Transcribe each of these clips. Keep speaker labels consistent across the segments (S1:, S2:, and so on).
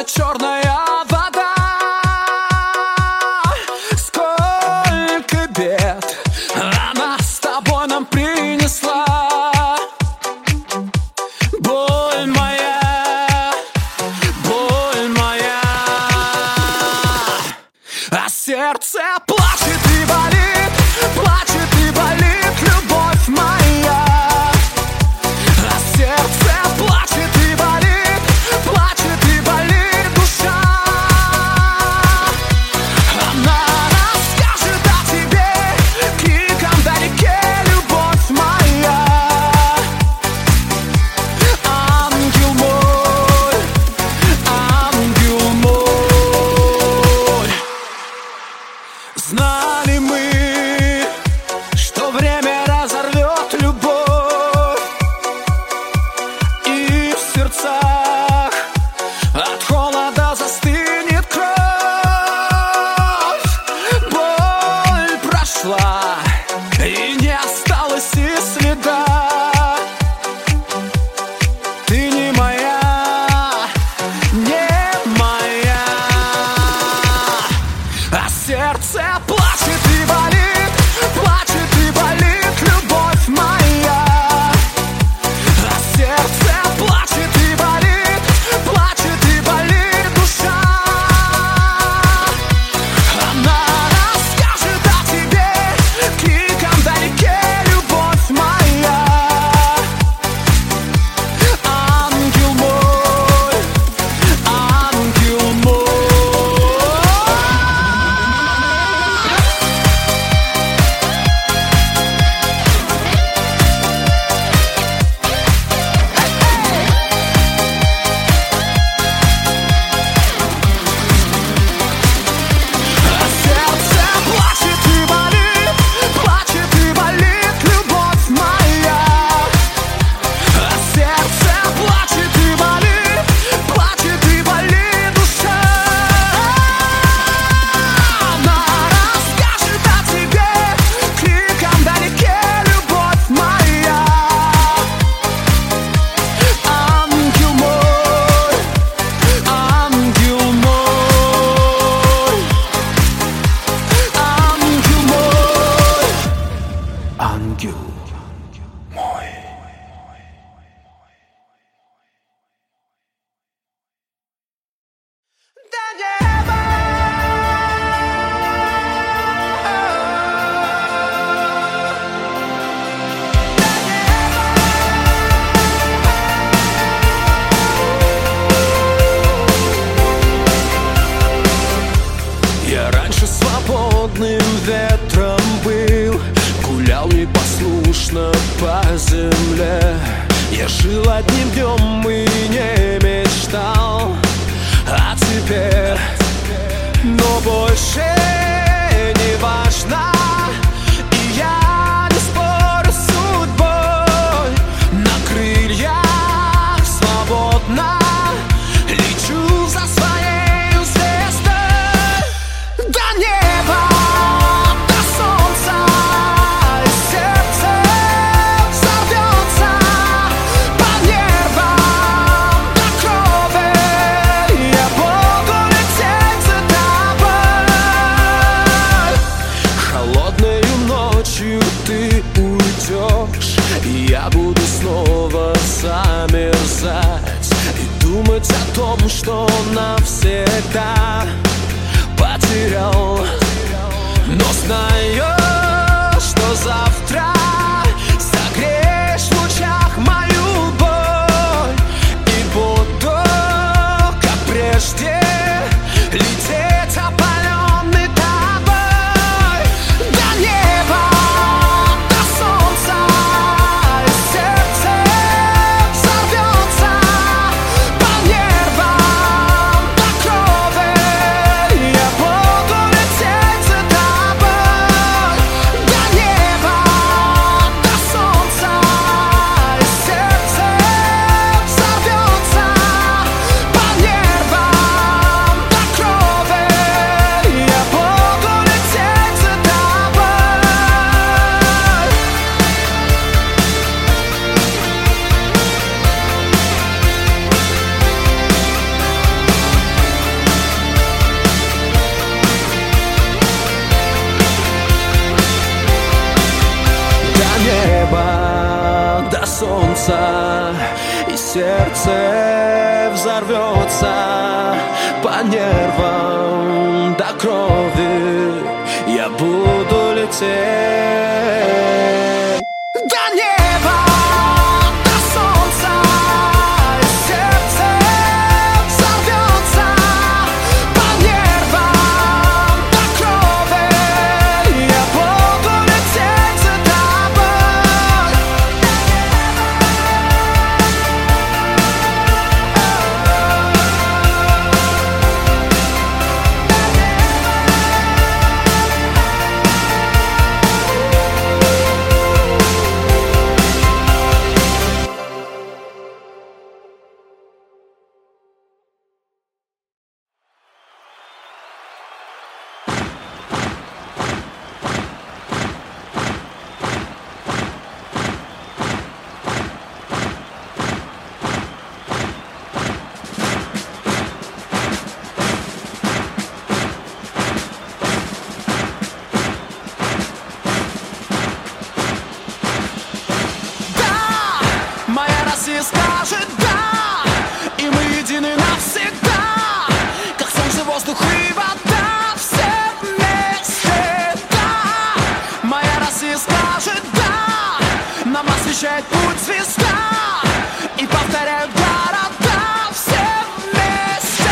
S1: черная вода. Сколько бед она с тобой нам принесла. Боль моя, а сердце плачет и болит, плачет и болит, любовь моя. А сердце плачет и болит, плачет и болит душа. Она расскажет о тебе криком вдалеке, любовь моя. Ангел мой, ангел мой. Знали мы, что время разорвет любовь, и в сердцах от холода застынет кровь. Боль прошла, и не осталось и следа. Ты не моя, не моя. А сердце плачет и болит, плачет и болит, любовь моя. А сердце плачет и болит, плачет и болит душа. Она расскажет о тебе криком вдалеке, любовь моя. Ангел мой, ангел мой. Сердце плачет и болит, плачет и болит, любовь моя. Сердце плачет и болит, плачет и болит душа. Она расскажет о тебе криком вдалеке, любовь моя. Ангел мой, ангел мой. Ангел мой, ангел мой. До неба. Я раньше свободным ветром был, гулял непослушно по земле. Я жил одним днем и не мечтал, а теперь, но больше не важно. И я не спорю с судьбой, на крыльях свободно лечу за своей звездой. До неба, до солнца, и сердце взорвется по нервам до крови. Я буду лететь за тобой. Холодною ночью ты уйдешь, и я буду снова замерзать и думать о том, что навсегда потерял. Но знаю, что завтра согреешь в лучах мою боль, и буду, как прежде, лететь опаленный тобой. До неба, до солнца, и сердце взорвется по нервам до крови. Я буду лететь за тобой. До неба, до солнца, и сердце взорвется по нервам проснется, и сердце взорвется по нервам до крови. Я буду лететь до неба, до солнца, и сердце взорвется по нервам до крови. Я буду лететь за тобой. Скажет да, и мы едины навсегда, как солнце, воздух и вода, все вместе, да. Моя Россия скажет да, нам освещает путь звезда, и повторяют города, все вместе.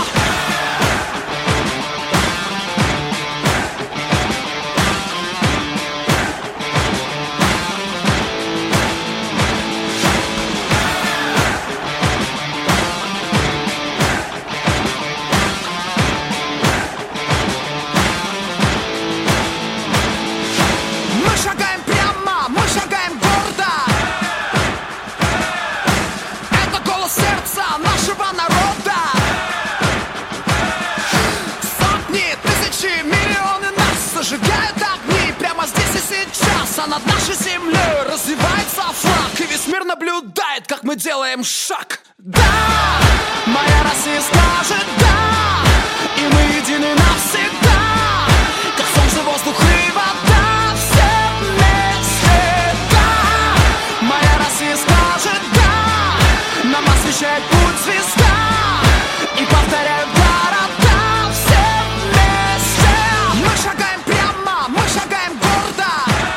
S1: Зажигают огни прямо здесь и сейчас, а над нашей землей развивается флаг, и весь мир наблюдает, как мы делаем шаг. Да, моя Россия скажет да, и мы едины навсегда, как солнце, воздух и вода, все вместе. Да, моя Россия скажет да, нам освещает путь звезда, и повторяют города, все вместе. Мы шагаем прямо, мы шагаем гордо,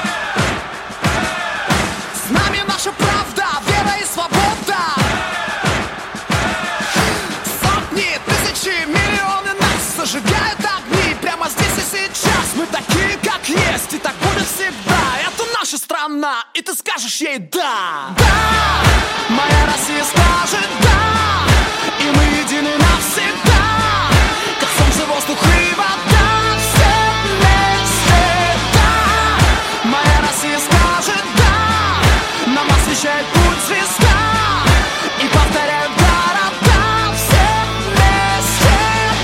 S1: с нами наша правда, вера и свобода. Сотни, тысячи, миллионы нас зажигают огни прямо здесь и сейчас. Мы такие, как есть, и так будет всегда. Это наша страна, и ты скажешь ей да. Да, моя Россия скажет да, и мы едины навсегда, как солнце, воздух и вода, все вместе. Да, моя Россия скажет да, нам освещает путь звезда, и повторяют города, все вместе.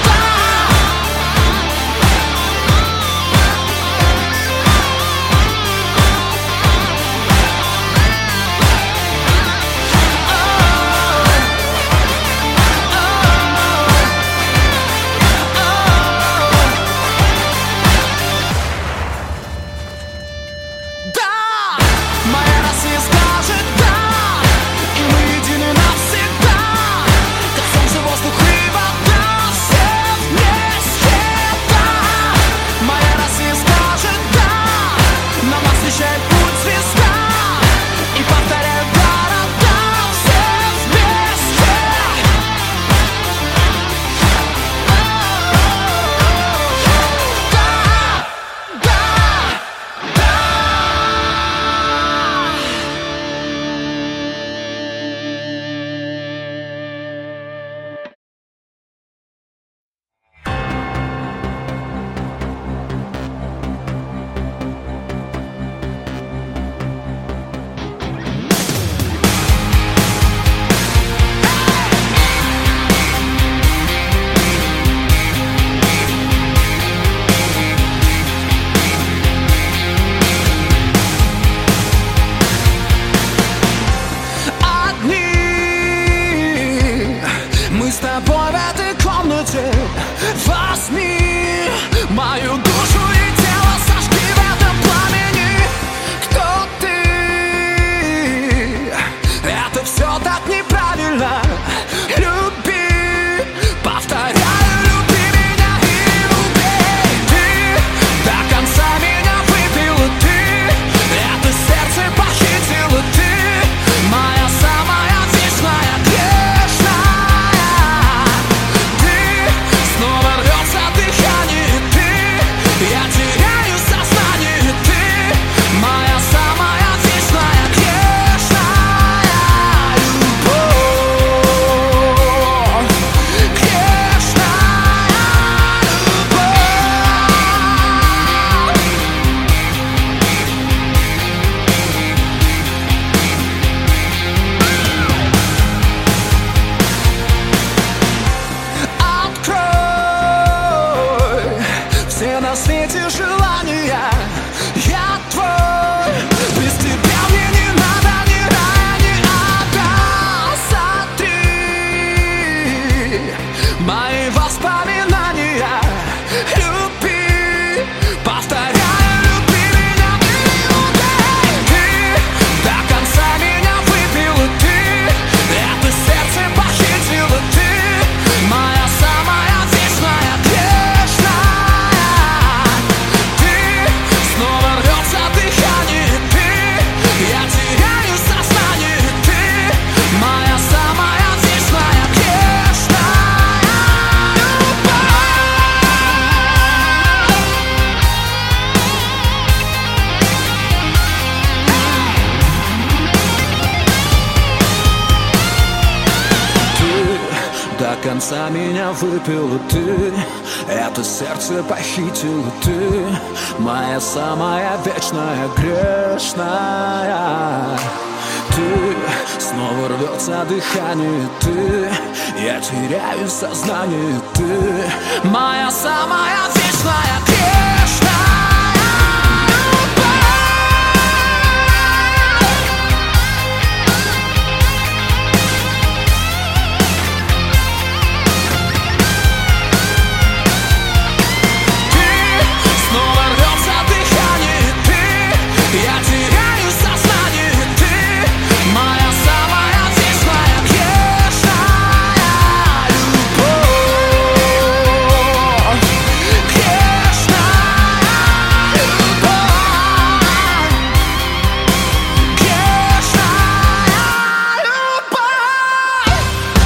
S1: Возьми мою душу и тело, сожги в этом пламени. Кто ты? повторяю, люби меня и убей. Ты до конца меня выпила, ты это сердце похитила, ты моя самая вечная грешная. Ты снова рвется дыхание, ты я теряю сознание, ты моя самая вечная грешная любовь, грешная Открой все на свете желания, я твой. Без тебя мне не надо ни рая, ни ада. Сотри мои воспоминания, люби, повторяю, люби меня и убей. Ты до конца меня выпила, ты это сердце похитила, ты моя самая вечная грешная. Ты снова рвется дыхание, ты я теряю сознание, ты моя самая вечная грешная Ты до конца меня выпила, ты это сердце похитила, ты моя самая вечная грешная. Ты снова рвется дыхание, ты я теряю сознание, ты моя самая вечная грешная. Снова рвется дыхание, ты я теряю сознание, ты моя самая вечная грешная любовь, грешная любовь, грешная любовь.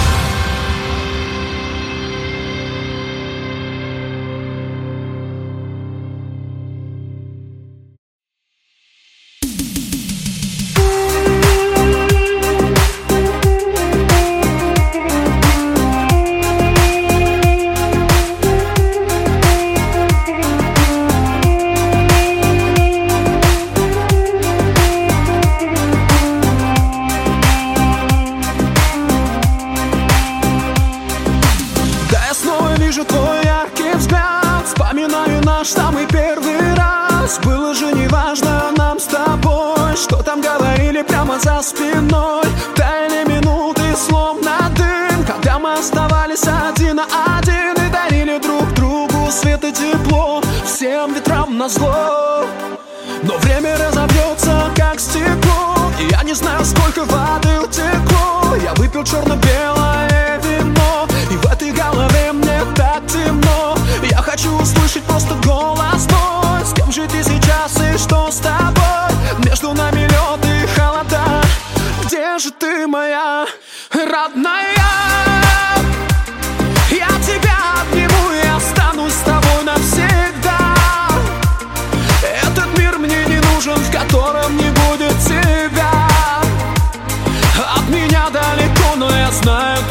S1: Да, я снова вижу твой яркий взгляд, вспоминаю наш самый первый раз. Было же неважно нам с тобой, что там говорили прямо за спиной. Таяли минуты, словно дым, когда мы оставались один на один и дарили друг другу свет и тепло, всем ветрам назло. Но время разобьется, как стекло, и я не знаю, сколько воды утекло. Я выпил черно-белое вино, и в этой голове мне так темно. Я хочу услышать просто голос твой. С кем же ты сейчас и что с тобой? Между нами лед и холода. Где же ты, моя родная? Я тебя обниму и останусь с тобой навсегда. Этот мир мне не нужен, в котором не будет тебя. От меня далеко, но я знаю,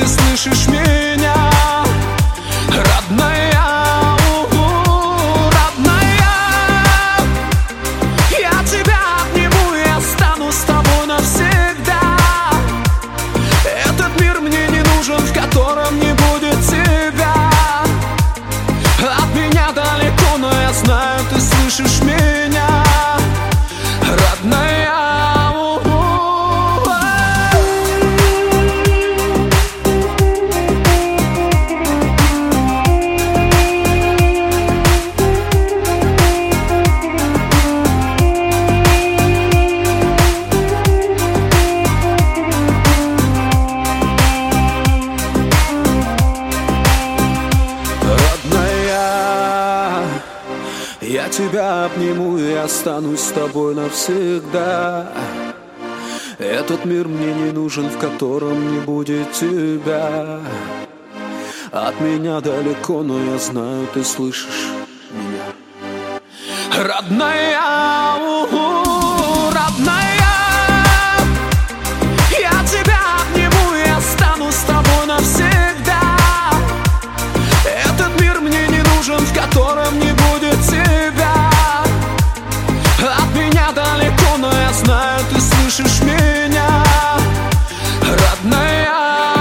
S1: Я тебя обниму и останусь с тобой навсегда. Этот мир мне не нужен, в котором не будет тебя. От меня далеко, но я знаю, ты слышишь меня. Родная, родная, я тебя обниму и останусь с тобой навсегда. Этот мир мне не нужен, в котором не будет тебя. От меня далеко, но я знаю, ты слышишь меня. Родная.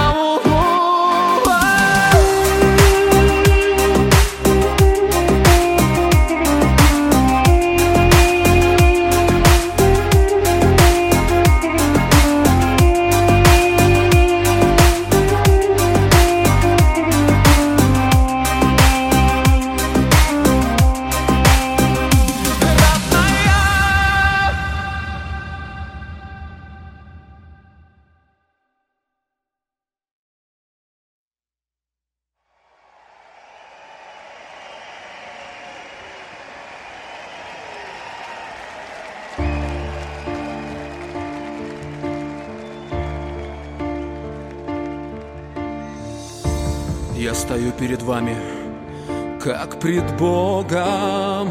S1: Я стою перед вами, как пред Богом,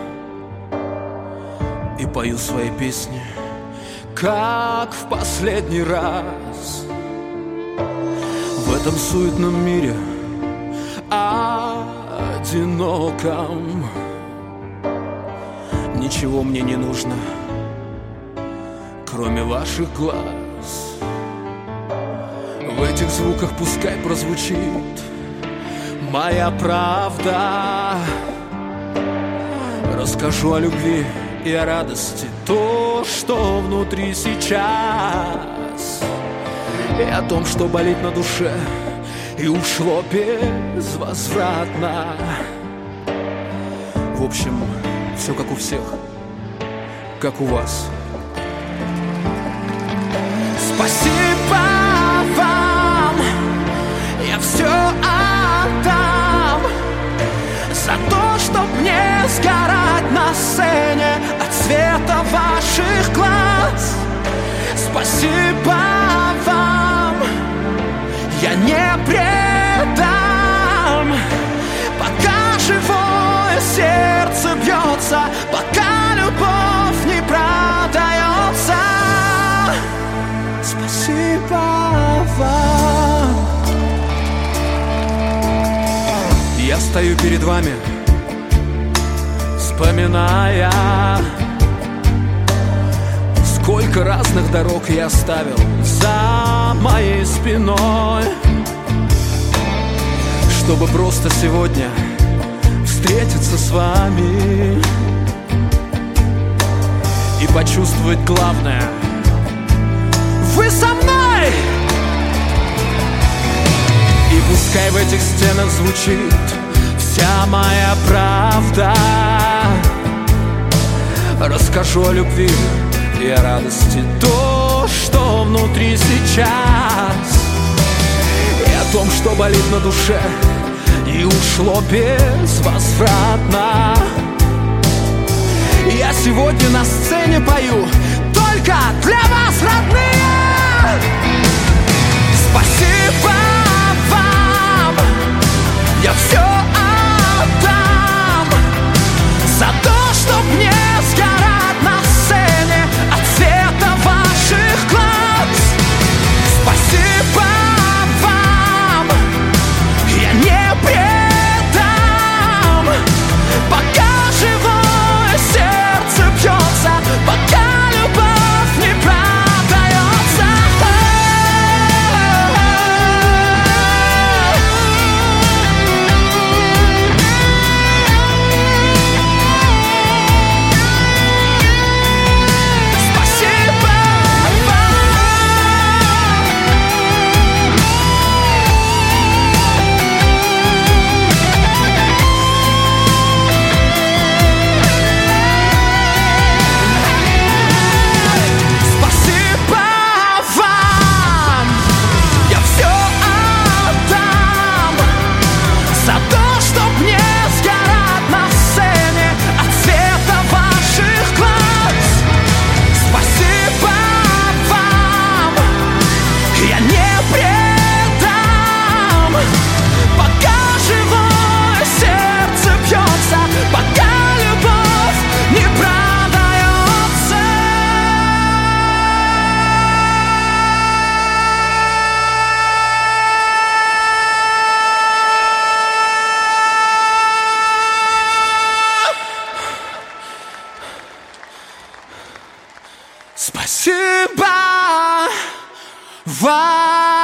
S1: и пою свои песни, как в последний раз. В этом суетном мире одиноком ничего мне не нужно, кроме ваших глаз. В этих звуках пускай прозвучит моя правда. Расскажу о любви и о радости, то, что внутри сейчас, и о том, что болит на душе и ушло безвозвратно. В общем, все как у всех, как у вас. Спасибо вам, я все отдам за то, чтоб не сгорать на сцене от света ваших глаз. Спасибо вам, я не предам, пока живое сердце бьется, пока любовь не продается. Спасибо вам. Я стою перед вами, вспоминая, сколько разных дорог я оставил за моей спиной, чтобы просто сегодня встретиться с вами и почувствовать главное: вы со мной! И пускай в этих стенах звучит вся моя правда. Расскажу о любви и о радости, то, что внутри сейчас, и о том, что болит на душе и ушло безвозвратно. Я сегодня на сцене пою только для вас, родные. Спасибо вам, я все отдам за то, чтоб не сгорать на сцене от света ваших глаз. Спасибо вам, я не предам, пока живое сердце бьется, пока любовь не продается. Война.